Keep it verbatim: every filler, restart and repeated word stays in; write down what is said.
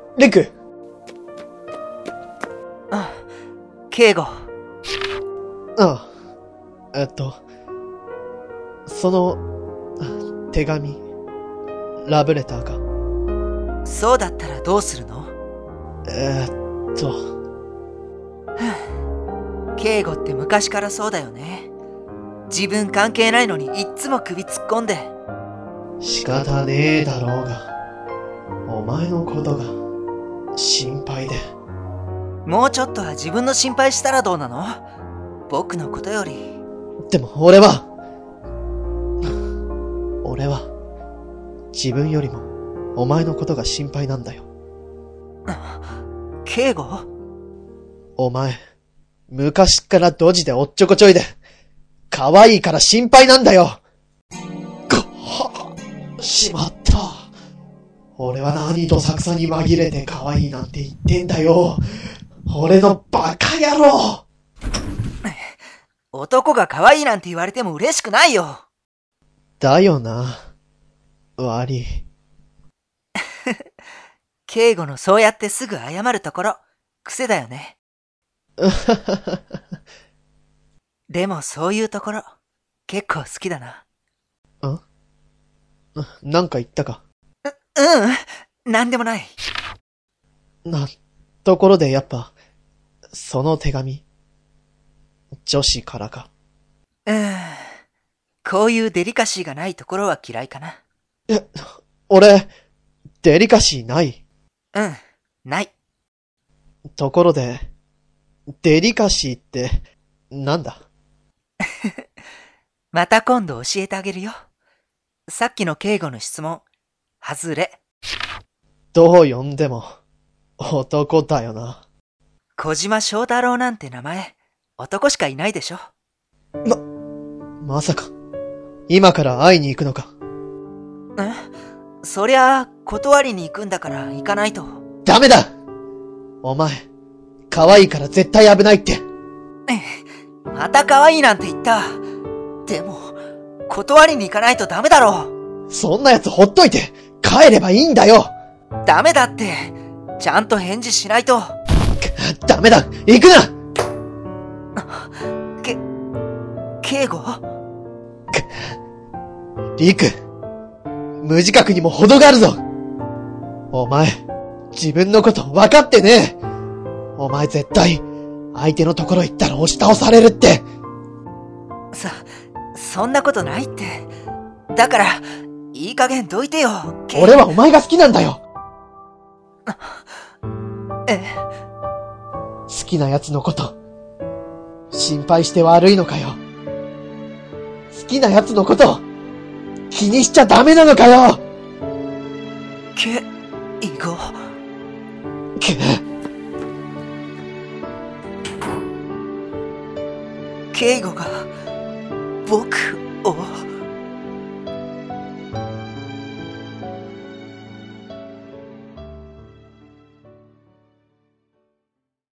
リク。 あ、ケイゴ。 ああ、えっと、その、手紙、ラブレターか。 そうだったらどうするの？ えー、っと。 ケイゴって昔からそうだよね。自分関係ないのにいっつも首突っ込んで。 仕方ねえだろうが、お前のことが心配で。 もうちょっとは自分の心配したらどうなの？僕のことより。 でも俺は、俺は、自分よりもお前のことが心配なんだよ。 ケイゴ？ お前、昔っからドジでおっちょこちょいで、可愛いから心配なんだよ。こっ、しまった。俺は何と作さに紛れて可愛いなんて言ってんだよ。俺のバカ野郎。 男が可愛いなんて言われても嬉しくないよ。 だよな。悪い。 ケイゴのそうやってすぐ謝るところ、癖だよね。でもそういうところ、結構好きだな。 ん？なんか言ったか？ う、うん、なんでもない。 な、ところでやっぱ、その手紙、女子からか。 うん、こういうデリカシーがないところは嫌いかな。 え、俺、デリカシーない？ うん、ない。 ところで、デリカシーって、なんだ？ また今度教えてあげるよ。さっきの敬語の質問、外れ。 どう呼んでも、男だよな。 小島正太郎なんて名前、男しかいないでしょ。 ま、まさか、今から会いに行くのか？ え？そりゃあ、断りに行くんだから行かないと。 ダメだ！お前、可愛いから絶対危ないって。 また可愛いなんて言った。でも、断りに行かないとダメだろ。 そんな奴ほっといて、帰ればいいんだよ。 ダメだって。ちゃんと返事しないと。 ダメだ！行くな！ け、敬語？ リク、無自覚にも程があるぞ。お前、自分のこと分かってねえ。お前絶対、相手のところ行ったら押し倒されるって。 そ、そんなことないって。だから、いい加減どいてよ。 俺はお前が好きなんだよ。 え？ 好きな奴のこと、心配して悪いのかよ。好きな奴のこと、気にしちゃダメなのかよ。 け、いご。 け、 敬語が、僕を、